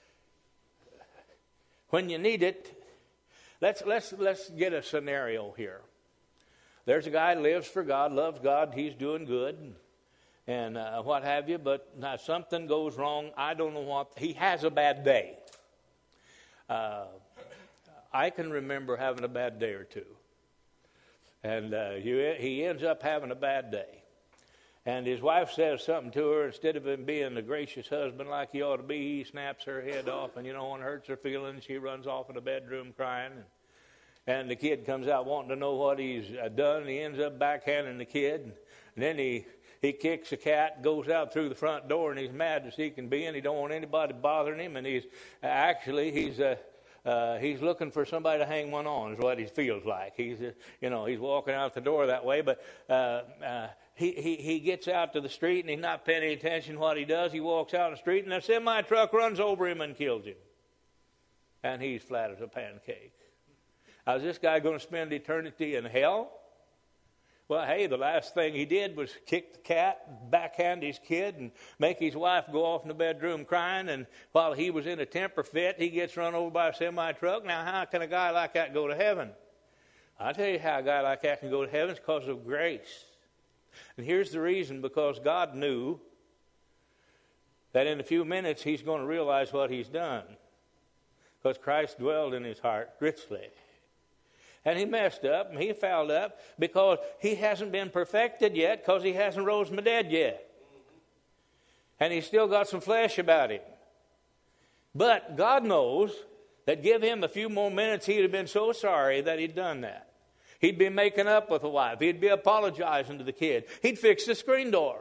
when you need it. Let's let's let's get a scenario here. There's a guy who lives for God, loves God, he's doing good, and uh, what have you, but now something goes wrong. I don't know what. He has a bad day. Uh, I can remember having a bad day or two. And uh, you, he ends up having a bad day. And his wife says something to her. Instead of him being the gracious husband like he ought to be, he snaps her head off. And, you know, when it hurts her feelings, she runs off in the bedroom crying. And, And the kid comes out wanting to know what he's done, and he ends up backhanding the kid. And then he, he kicks the cat, goes out through the front door, and he's mad as he can be, and he don't want anybody bothering him. And he's actually, he's uh, uh, he's looking for somebody to hang one on is what he feels like. He's, uh, you know, he's walking out the door that way, but uh, uh, he, he, he gets out to the street, and he's not paying any attention to what he does. He walks out the street, and a semi-truck runs over him and kills him. And he's flat as a pancake. Now, is this guy going to spend eternity in hell? Well, hey, the last thing he did was kick the cat, backhand his kid, and make his wife go off in the bedroom crying. And while he was in a temper fit, he gets run over by a semi-truck. Now, how can a guy like that go to heaven? I'll tell you how a guy like that can go to heaven. It's because of grace. And here's the reason, because God knew that in a few minutes he's going to realize what he's done. Because Christ dwelled in his heart richly. And he messed up, and he fouled up, because he hasn't been perfected yet, because he hasn't rose from the dead yet. And he's still got some flesh about him. But God knows that give him a few more minutes, he'd have been so sorry that he'd done that. He'd be making up with the wife. He'd be apologizing to the kid. He'd fix the screen door.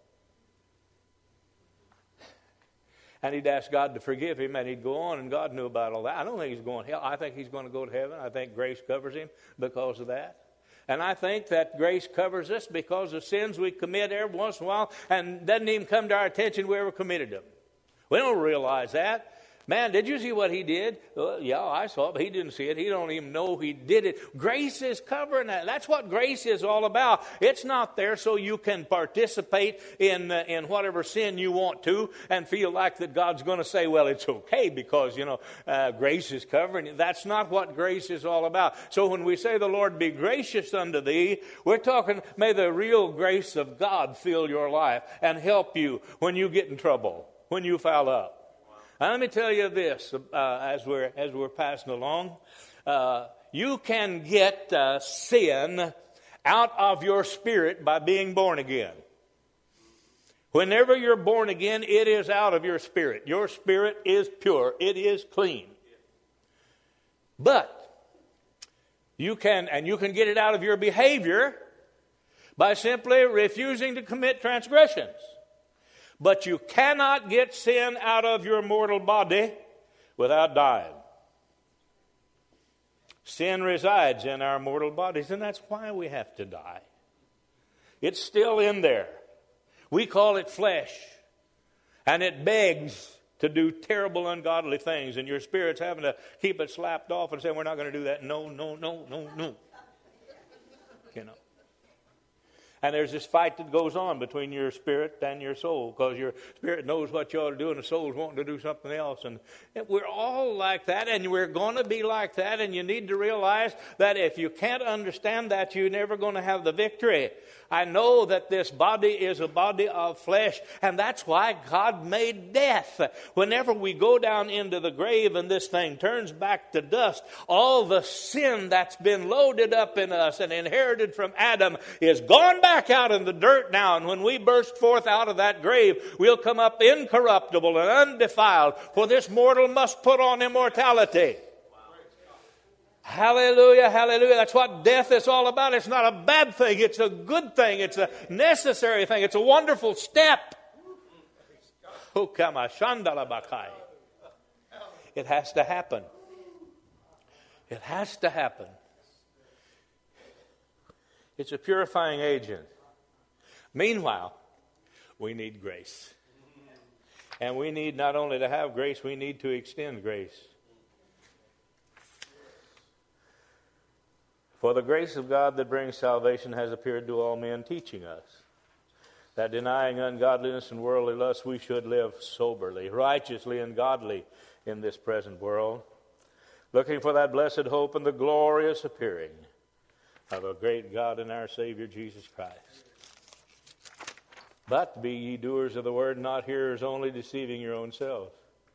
And he'd ask God to forgive him, and he'd go on, and God knew about all that. I don't think he's going to hell. I think he's going to go to heaven. I think grace covers him because of that. And I think that grace covers us because of sins we commit every once in a while, and doesn't even come to our attention we ever committed them. We don't realize that. Man, did you see what he did? Well, yeah, I saw it, but he didn't see it. He don't even know he did it. Grace is covering that. That's what grace is all about. It's not there so you can participate in uh, in whatever sin you want to and feel like that God's going to say, well, it's okay because, you know, uh, grace is covering it. That's not what grace is all about. So when we say the Lord be gracious unto thee, we're talking, may the real grace of God fill your life and help you when you get in trouble, when you foul up. Now, let me tell you this uh, as we're as we're passing along. Uh, you can get uh, sin out of your spirit by being born again. Whenever you're born again, it is out of your spirit. Your spirit is pure. It is clean. But you can, and you can get it out of your behavior by simply refusing to commit transgressions. But you cannot get sin out of your mortal body without dying. Sin resides in our mortal bodies, and that's why we have to die. It's still in there. We call it flesh, and it begs to do terrible, ungodly things, and your spirit's having to keep it slapped off and say, we're not going to do that. No, no, no, no, no. You know. And there's this fight that goes on between your spirit and your soul, because your spirit knows what you ought to do and the soul's wanting to do something else. And we're all like that, and we're going to be like that, and you need to realize that if you can't understand that, you're never going to have the victory. I know that this body is a body of flesh, and that's why God made death. Whenever we go down into the grave and this thing turns back to dust, all the sin that's been loaded up in us and inherited from Adam is gone back out in the dirt now. And when we burst forth out of that grave, we'll come up incorruptible and undefiled, for this mortal must put on immortality. Hallelujah, hallelujah. That's what death is all about. It's not a bad thing. It's a good thing. It's a necessary thing. It's a wonderful step. It has to happen. It has to happen. It's a purifying agent. Meanwhile, we need grace. And we need not only to have grace, we need to extend grace. For the grace of God that brings salvation has appeared to all men, teaching us that denying ungodliness and worldly lust, we should live soberly, righteously, and godly in this present world, looking for that blessed hope and the glorious appearing of a great God and our Savior, Jesus Christ. But be ye doers of the word, not hearers only, deceiving your own selves.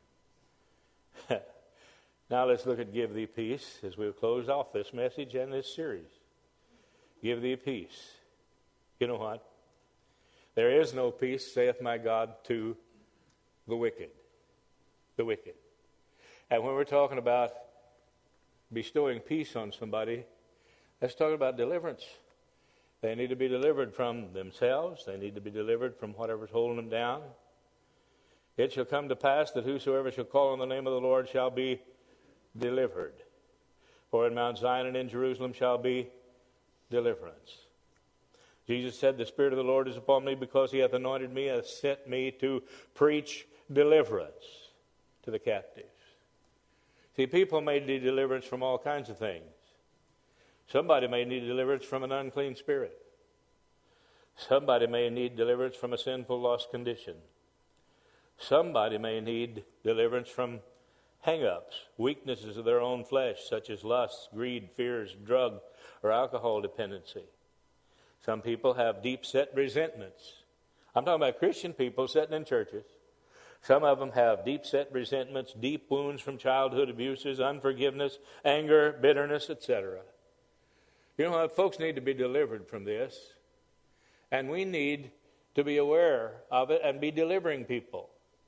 Now let's look at Give Thee Peace as we'll close off this message and this series. Give thee peace. You know what? There is no peace, saith my God, to the wicked. The wicked. And when we're talking about bestowing peace on somebody, that's talking about deliverance. They need to be delivered from themselves. They need to be delivered from whatever's holding them down. It shall come to pass that whosoever shall call on the name of the Lord shall be delivered. For in Mount Zion and in Jerusalem shall be deliverance. Jesus said, the Spirit of the Lord is upon me because he hath anointed me, hath sent me to preach deliverance to the captives. See, people may need deliverance from all kinds of things. Somebody may need deliverance from an unclean spirit. Somebody may need deliverance from a sinful, lost condition. Somebody may need deliverance from hang-ups, weaknesses of their own flesh, such as lust, greed, fears, drug, or alcohol dependency. Some people have deep-set resentments. I'm talking about Christian people sitting in churches. Some of them have deep-set resentments, deep wounds from childhood abuses, unforgiveness, anger, bitterness, et cetera. You know what? Folks need to be delivered from this. And we need to be aware of it and be delivering people.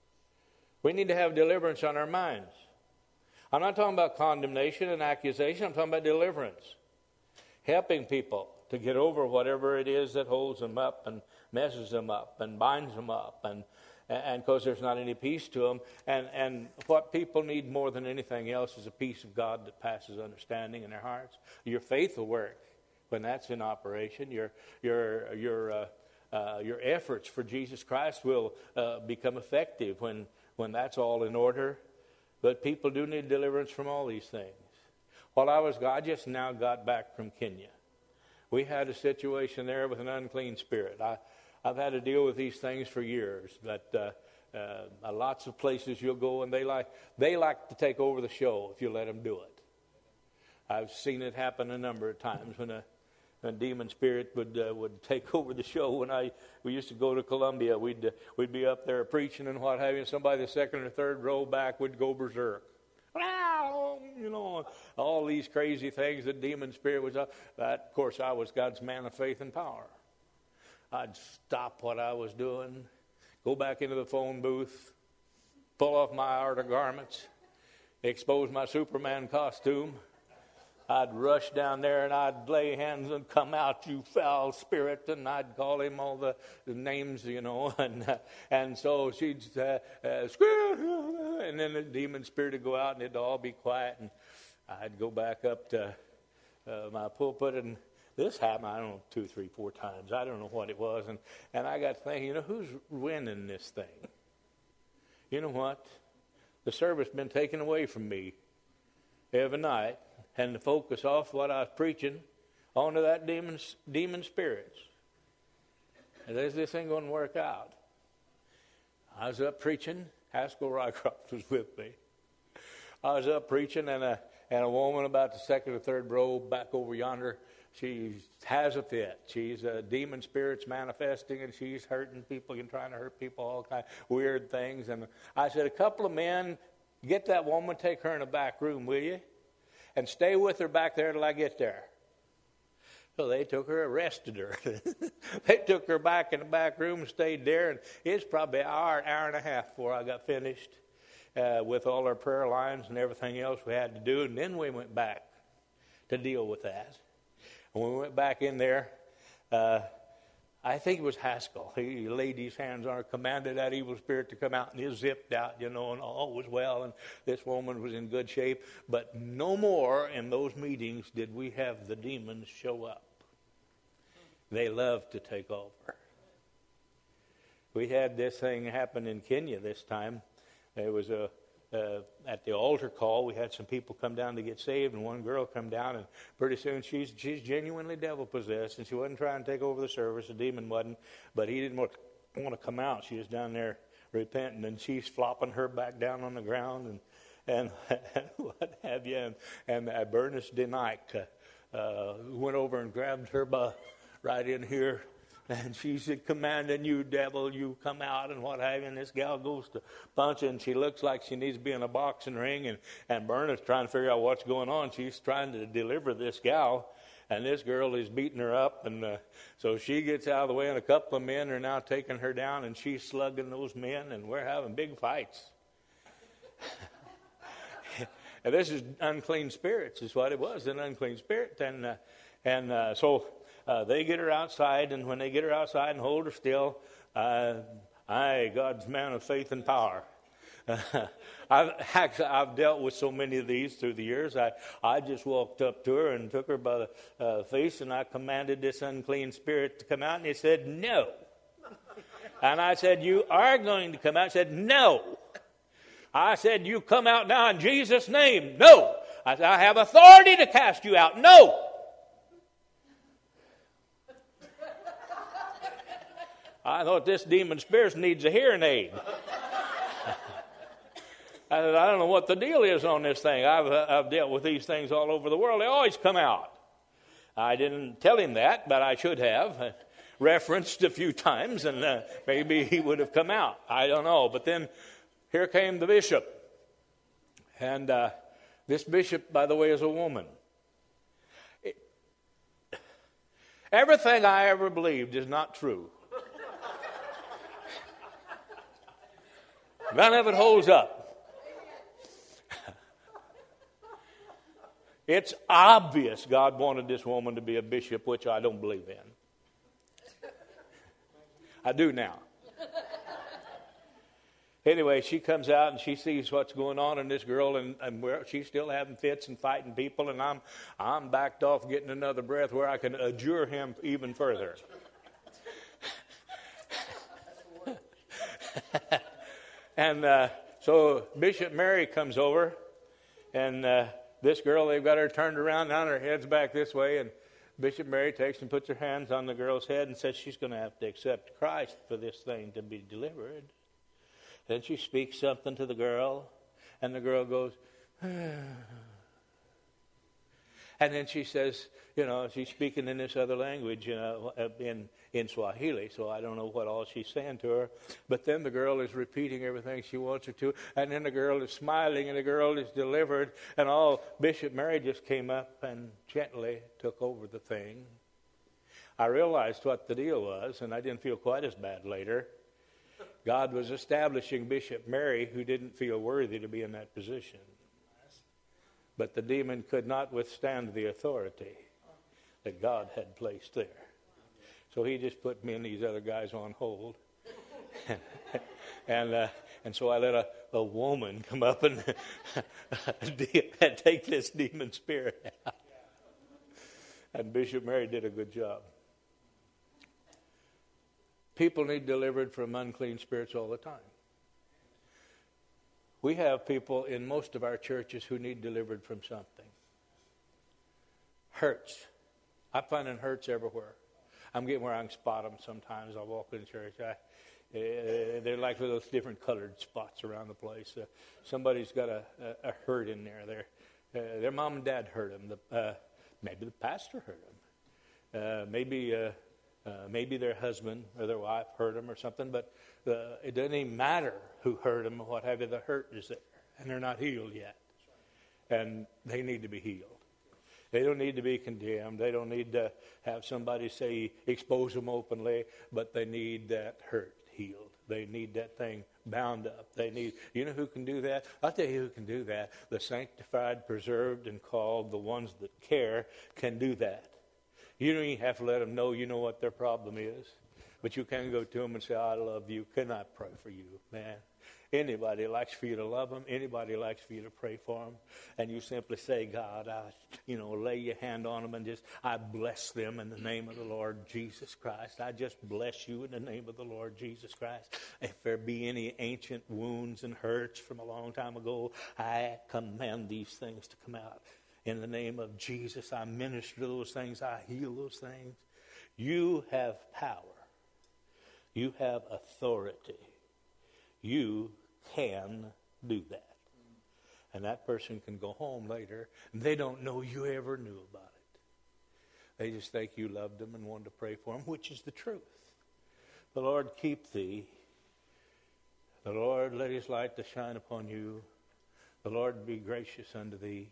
We need to have deliverance on our minds. I'm not talking about condemnation and accusation. I'm talking about deliverance. Helping people to get over whatever it is that holds them up and messes them up and binds them up. And and because there's not any peace to them. And, and what people need more than anything else is a peace of God that passes understanding in their hearts. Your faith will work when that's in operation. Your your your uh, uh, your efforts for Jesus Christ will uh, become effective when when that's all in order. But people do need deliverance from all these things. While I was, I just now got back from Kenya. We had a situation there with an unclean spirit. I, I've had to deal with these things for years. But uh, uh, lots of places you'll go, and they like they like to take over the show if you let them do it. I've seen it happen a number of times when a, a demon spirit would uh, would take over the show. When I we used to go to Columbia, we'd uh, we'd be up there preaching and what have you. And somebody the second or third row back would go berserk. You know, all these crazy things the demon spirit was up. That, of course, I was God's man of faith and power. I'd stop what I was doing, go back into the phone booth, pull off my outer garments, expose my Superman costume. I'd rush down there and I'd lay hands and come out, you foul spirit, and I'd call him all the, the names, you know, and uh, and so she'd uh, uh, scream, and then the demon spirit would go out and it'd all be quiet, and I'd go back up to uh, my pulpit, and this happened, I don't know, two, three, four times. I don't know what it was, and, and I got thinking, you know, who's winning this thing? You know what? The service has been taken away from me every night, and to focus off what I was preaching onto that demon, demon spirits. And is this thing going to work out? I was up preaching. Haskell Rycroft was with me. I was up preaching, and a, and a woman about the second or third row back over yonder, she has a fit. She's a demon spirits manifesting, and she's hurting people and trying to hurt people, all kinds of weird things. And I said, a couple of men, get that woman, take her in a back room, will you? And stay with her back there till I get there. So they took her, arrested her. They took her back in the back room and stayed there. And it's probably an hour, hour and a half before I got finished uh, with all our prayer lines and everything else we had to do. And then we went back to deal with that. When we went back in there, uh, I think it was Haskell. He laid his hands on her, commanded that evil spirit to come out, and it zipped out, you know, and all was well, and this woman was in good shape. But no more in those meetings did we have the demons show up. They loved to take over. We had this thing happen in Kenya this time. There was a Uh, at the altar call, we had some people come down to get saved, and one girl come down, and pretty soon she's she's genuinely devil-possessed, and she wasn't trying to take over the service. The demon wasn't, but he didn't want to, want to come out. She was down there repenting, and she's flopping her back down on the ground, and and, and what have you. And, and uh, Bernice DeNike uh, uh, went over and grabbed her by right in here. And she said, commanding you, devil, you come out and what have you. And this gal goes to punch, and she looks like she needs to be in a boxing ring. And, and Bernice trying to figure out what's going on. She's trying to deliver this gal. And this girl is beating her up. And uh, so she gets out of the way, and a couple of men are now taking her down. And she's slugging those men, and we're having big fights. And this is unclean spirits is what it was, an unclean spirit. And uh, and uh, so uh, they get her outside, and when they get her outside and hold her still, uh, I, God's man of faith and power. Uh, I've actually I've dealt with so many of these through the years. I, I just walked up to her and took her by the uh, face, and I commanded this unclean spirit to come out, and he said, no. And I said, you are going to come out. He said, no. I said, you come out now in Jesus' name. No. I said, I have authority to cast you out. No. I thought this demon spirit needs a hearing aid. I said, I don't know what the deal is on this thing. I've, uh, I've dealt with these things all over the world. They always come out. I didn't tell him that, but I should have. Uh, referenced a few times, and uh, maybe he would have come out. I don't know. But then here came the bishop. And uh, this bishop, by the way, is a woman. It, everything I ever believed is not true. None of it holds up. It's obvious God wanted this woman to be a bishop, which I don't believe in. I do now. Anyway, she comes out and she sees what's going on in this girl, and, and where she's still having fits and fighting people, and I'm I'm backed off getting another breath where I can adjure him even further. And uh, so Bishop Mary comes over, and uh, this girl, they've got her turned around, now her head's back this way, and Bishop Mary takes and puts her hands on the girl's head and says she's going to have to accept Christ for this thing to be delivered. Then she speaks something to the girl, and the girl goes, ah. And then she says, you know, she's speaking in this other language, you know, in, in Swahili, so I don't know what all she's saying to her. But then the girl is repeating everything she wants her to, and then the girl is smiling, and the girl is delivered, and all Bishop Mary just came up and gently took over the thing. I realized what the deal was, and I didn't feel quite as bad later. God was establishing Bishop Mary, who didn't feel worthy to be in that position. But the demon could not withstand the authority that God had placed there. So he just put me and these other guys on hold. and uh, and so I let a, a woman come up and, and take this demon spirit out. And Bishop Mary did a good job. People need delivered from unclean spirits all the time. We have people in most of our churches who need delivered from something. Hurts. I'm finding hurts everywhere. I'm getting where I can spot them sometimes. I walk in church. I, uh, they're like those different colored spots around the place. Uh, somebody's got a, a, a hurt in there. Their, uh, their mom and dad hurt them. The, uh, maybe the pastor hurt them. Uh, maybe... Uh, Uh, maybe their husband or their wife hurt them or something, but uh, it doesn't even matter who hurt them or what have you. The hurt is there, and they're not healed yet. And they need to be healed. They don't need to be condemned. They don't need to have somebody say, expose them openly, but they need that hurt healed. They need that thing bound up. They need, you know who can do that? I'll tell you who can do that. The sanctified, preserved, and called, the ones that care, can do that. You don't even have to let them know you know what their problem is. But you can go to them and say, I love you. Can I pray for you, man? Anybody likes for you to love them. Anybody likes for you to pray for them. And you simply say, God, I, you know, lay your hand on them and just, I bless them in the name of the Lord Jesus Christ. I just bless you in the name of the Lord Jesus Christ. If there be any ancient wounds and hurts from a long time ago, I command these things to come out. In the name of Jesus, I minister those things. I heal those things. You have power. You have authority. You can do that. And that person can go home later, and they don't know you ever knew about it. They just think you loved them and wanted to pray for them, which is the truth. The Lord keep thee. The Lord let his light to shine upon you. The Lord be gracious unto thee.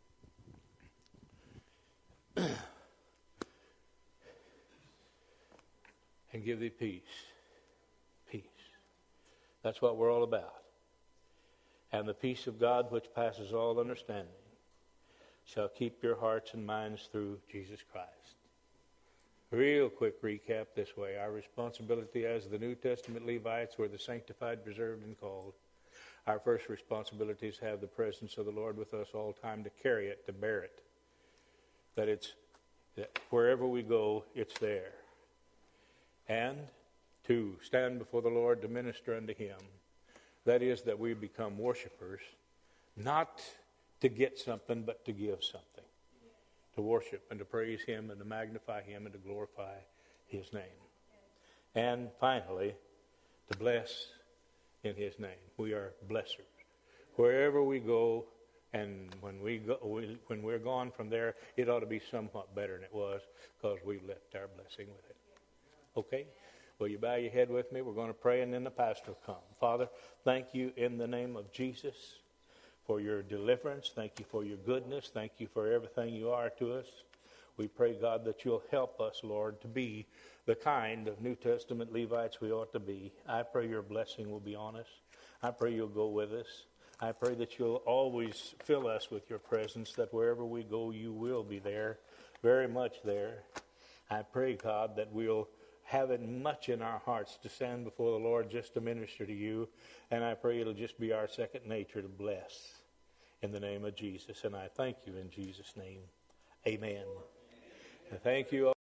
And give thee peace. Peace. That's what we're all about. And the peace of God, which passes all understanding, shall keep your hearts and minds through Jesus Christ. Real quick recap this way. Our responsibility as the New Testament Levites were the sanctified, preserved, and called. Our first responsibility is to have the presence of the Lord with us all time, to carry it, to bear it. That it's that wherever we go, it's there. And to stand before the Lord to minister unto Him. That is, that we become worshipers, not to get something, but to give something. To worship and to praise Him and to magnify Him and to glorify His name. And finally, to bless in His name. We are blessers. Wherever we go, and when we go, we, when we're gone from there, it ought to be somewhat better than it was, because we left our blessing with it. Okay? Will you bow your head with me? We're going to pray, and then the pastor will come. Father, thank you in the name of Jesus for your deliverance. Thank you for your goodness. Thank you for everything you are to us. We pray, God, that you'll help us, Lord, to be the kind of New Testament Levites we ought to be. I pray your blessing will be on us. I pray you'll go with us. I pray that you'll always fill us with your presence, that wherever we go, you will be there, very much there. I pray, God, that we'll have it much in our hearts to stand before the Lord just to minister to you. And I pray it'll just be our second nature to bless in the name of Jesus. And I thank you in Jesus' name. Amen. And thank you all.